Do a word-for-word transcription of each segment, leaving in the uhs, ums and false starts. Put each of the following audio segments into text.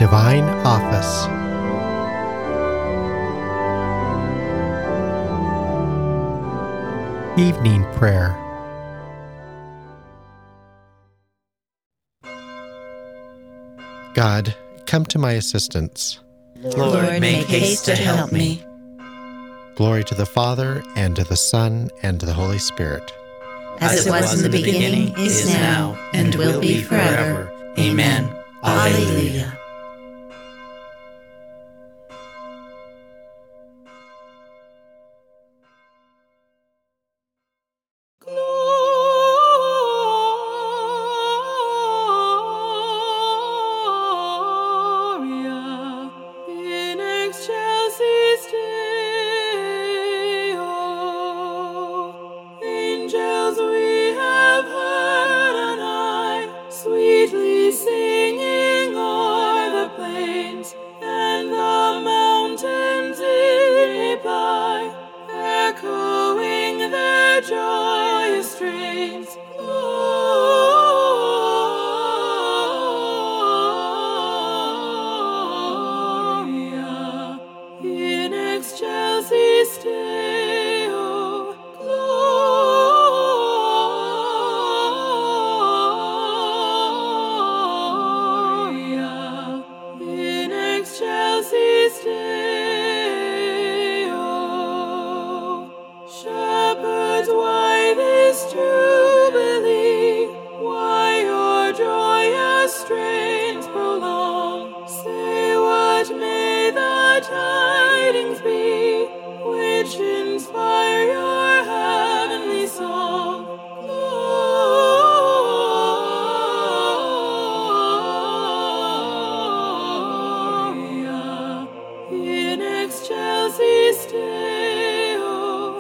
Divine Office. Evening Prayer. God, come to my assistance. Lord, make haste to help me. Glory to the Father, and to the Son, and to the Holy Spirit. As it was in the beginning, is now, and will be forever. Amen. Alleluia. Joyous strains, Gloria in excelsis Deo, Gloria in excelsis Deo. Shepherds, why this jubilee? Why your joyous strains prolong? Say, what may the tidings be which inspire your heavenly song? Gloria in excelsis Deo.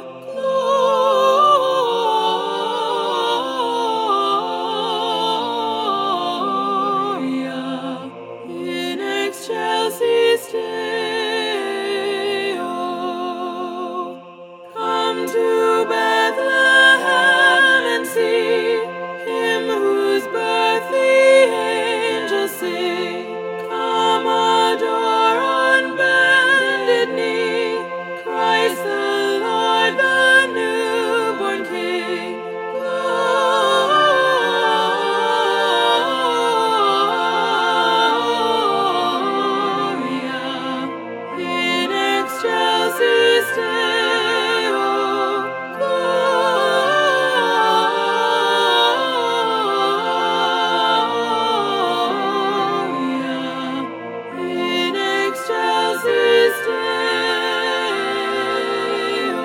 Come to Bethlehem and see him whose birth the angels sing. Come adore on bended knee Christ the Lord, the newborn King. Gloria in excelsis Deo, Gloria in excelsis Deo.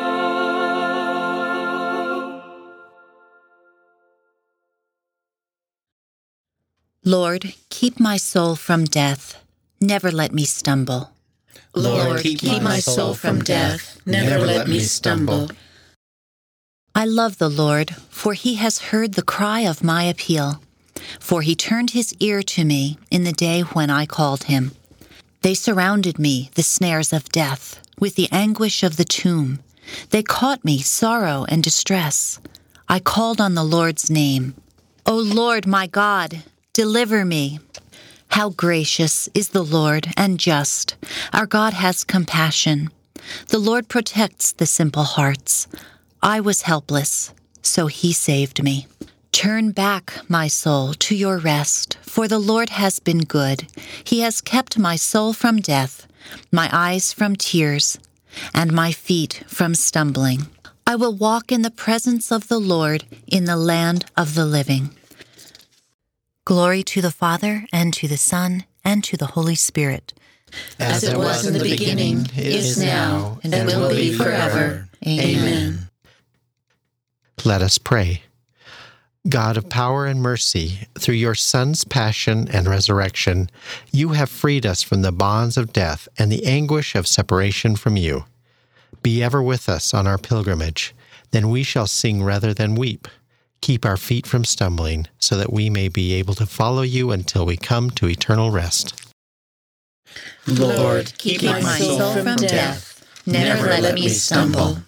Lord, keep my soul from death. Never let me stumble. Lord, keep my soul from death. Never let me stumble. I love the Lord, for he has heard the cry of my appeal. For he turned his ear to me in the day when I called him. They surrounded me, the snares of death, with the anguish of the tomb. They caught me, sorrow and distress. I called on the Lord's name. O Lord, my God, deliver me. How gracious is the Lord and just. Our God has compassion. The Lord protects the simple hearts. I was helpless, so he saved me. Turn back, my soul, to your rest, for the Lord has been good. He has kept my soul from death, my eyes from tears, and my feet from stumbling. I will walk in the presence of the Lord in the land of the living. Glory to the Father, and to the Son, and to the Holy Spirit. As it was in the beginning, is now, and will be forever. Amen. Let us pray. God of power and mercy, through your Son's passion and resurrection, you have freed us from the bonds of death and the anguish of separation from you. Be ever with us on our pilgrimage, then we shall sing rather than weep. Keep our feet from stumbling, so that we may be able to follow you until we come to eternal rest. Lord, keep my soul from death. Never let me stumble.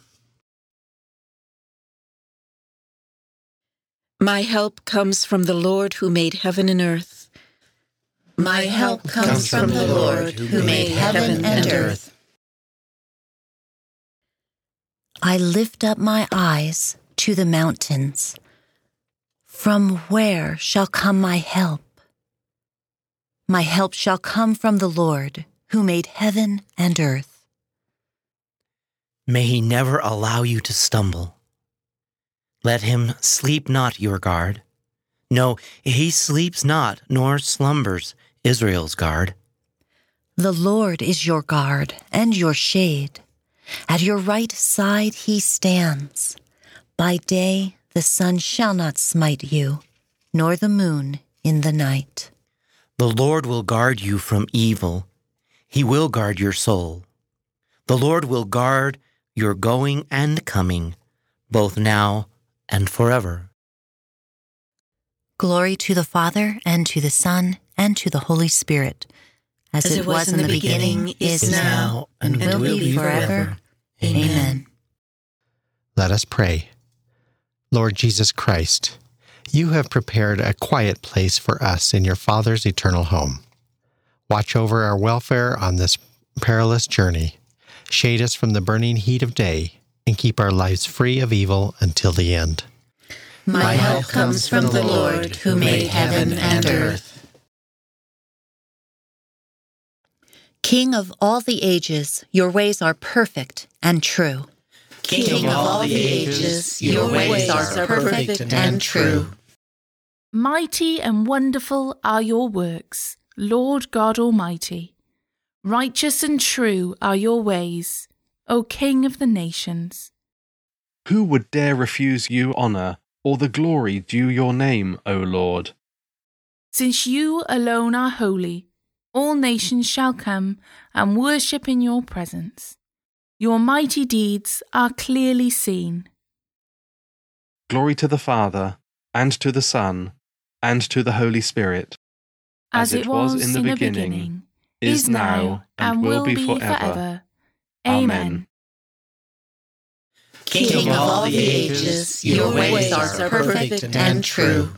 My help comes from the Lord who made heaven and earth. My help comes from the Lord, who made heaven and earth. I lift up my eyes to the mountains. From where shall come my help? My help shall come from the Lord, who made heaven and earth. May he never allow you to stumble. Let him sleep not your guard. No, he sleeps not, nor slumbers Israel's guard. The Lord is your guard and your shade. At your right side he stands. By day the sun shall not smite you, nor the moon in the night. The Lord will guard you from evil. He will guard your soul. The Lord will guard your going and coming, both now and forever. Glory to the Father, and to the Son, and to the Holy Spirit, as, as it was in the beginning, beginning is, is now, and, and will, will be forever. forever. Amen. Amen. Let us pray. Lord Jesus Christ, you have prepared a quiet place for us in your Father's eternal home. Watch over our welfare on this perilous journey. Shade us from the burning heat of day, and keep our lives free of evil until the end. My help comes from the Lord, who made heaven and earth. King of all the ages, your ways are perfect and true. King of all the ages, your ways are perfect and true. Mighty and wonderful are your works, Lord God Almighty. Righteous and true are your ways, O King of the nations. Who would dare refuse you honour, or the glory due your name, O Lord? Since you alone are holy, all nations shall come and worship in your presence. Your mighty deeds are clearly seen. Glory to the Father, and to the Son, and to the Holy Spirit, as, as it was, was in the in beginning, beginning, is now, and, and will be forever. forever. Amen. King of all the ages, your ways are perfect and true.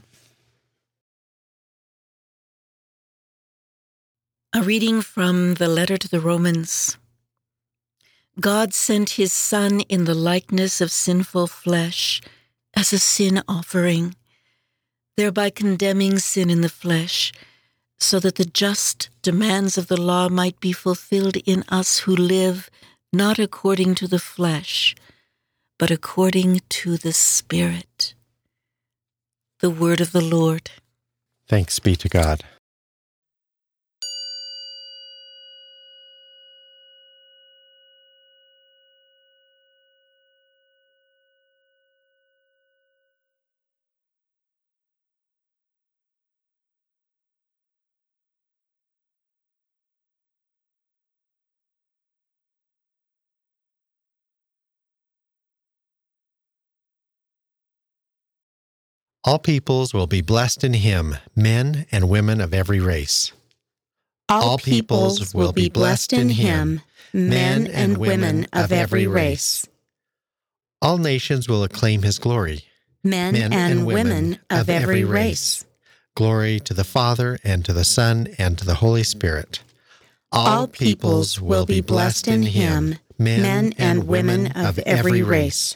A reading from the letter to the Romans. God sent his Son in the likeness of sinful flesh as a sin offering, thereby condemning sin in the flesh, so that the just demands of the law might be fulfilled in us who live not according to the flesh, but according to the Spirit. The word of the Lord. Thanks be to God. All peoples will be blessed in him, men and women of every race. All, All peoples will be blessed in him, men and women of every race. All nations will acclaim his glory, men, men and, and women of every race. Glory to the Father, and to the Son, and to the Holy Spirit. All, All peoples will be blessed in him, men and women of every race.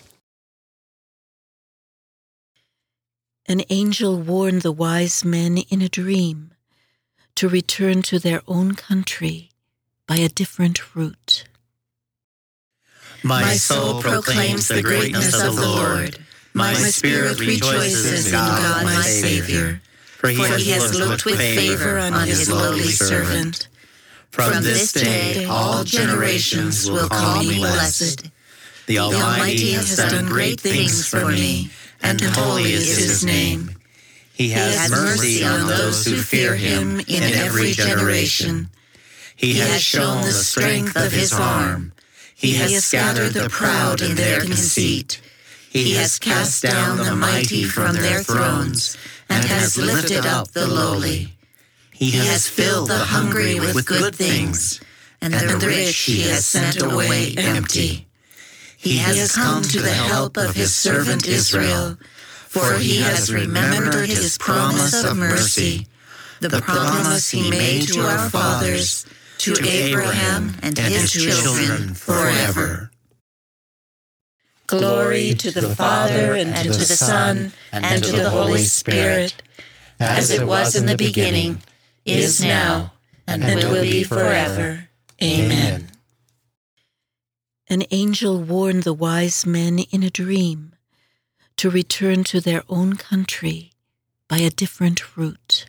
An angel warned the wise men in a dream to return to their own country by a different route. My soul proclaims the greatness of the Lord. My spirit rejoices in God my Savior, for he has looked with favor on his lowly servant. From this day all generations will call me blessed. The Almighty has done great things for me, and holy is his name. He has mercy on those who fear him in every generation. He has shown the strength of his arm. He has scattered the proud in their conceit. He has cast down the mighty from their thrones, and has lifted up the lowly. He has filled the hungry with good things, and the rich he has sent away empty. He has come to the help of his servant Israel, for he has remembered his promise of mercy, the promise he made to our fathers, to Abraham and his children forever. Glory to the Father, and to the Son, and to the Holy Spirit, as it was in the beginning, is now, and will be forever. Amen. An angel warned the wise men in a dream to return to their own country by a different route.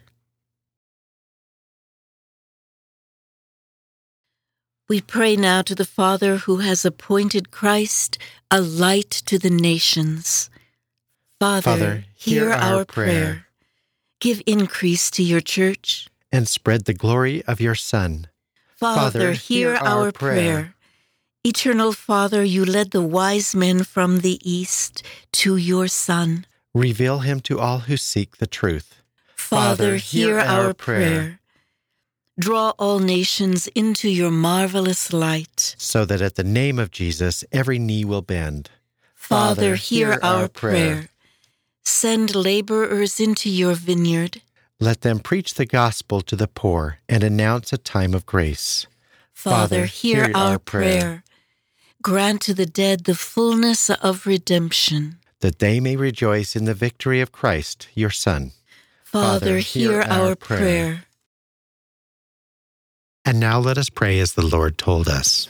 We pray now to the Father who has appointed Christ a light to the nations. Father, Father, hear, hear our our prayer. prayer. Give increase to your church. And spread the glory of your Son. Father, Father, hear hear our our prayer. prayer. Eternal Father, you led the wise men from the east to your Son. Reveal him to all who seek the truth. Father, hear our prayer. Draw all nations into your marvelous light. So that at the name of Jesus every knee will bend. Father, hear our prayer. Send laborers into your vineyard. Let them preach the gospel to the poor and announce a time of grace. Father, hear our prayer. Grant to the dead the fullness of redemption. That they may rejoice in the victory of Christ, your Son. Father, hear our prayer. And now let us pray as the Lord told us.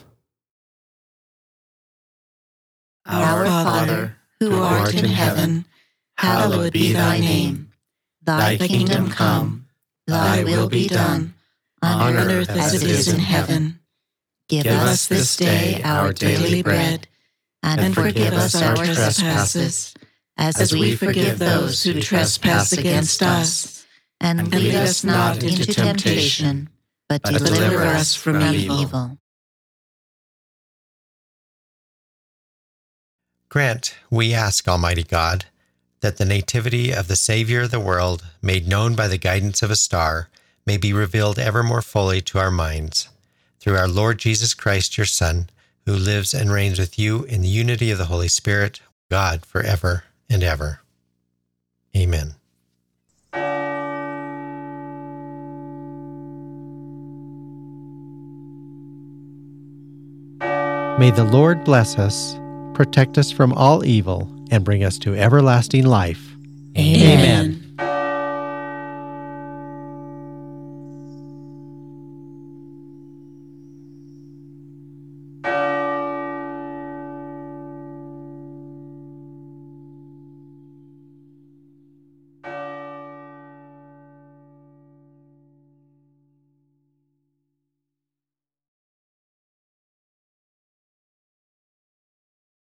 Our Father, who art in heaven, hallowed be thy name. Thy kingdom come, thy will be done, on earth as it is in heaven. Give Give us this day our daily bread, and forgive us our trespasses, as we forgive those who trespass against us. and lead us not into temptation, but but deliver us from evil. Grant, we ask, Almighty God, that the nativity of the Savior of the world, made known by the guidance of a star, may be revealed ever more fully to our minds. Through our Lord Jesus Christ, your Son, who lives and reigns with you in the unity of the Holy Spirit, God, forever and ever. Amen. May the Lord bless us, protect us from all evil, and bring us to everlasting life. Amen. Amen.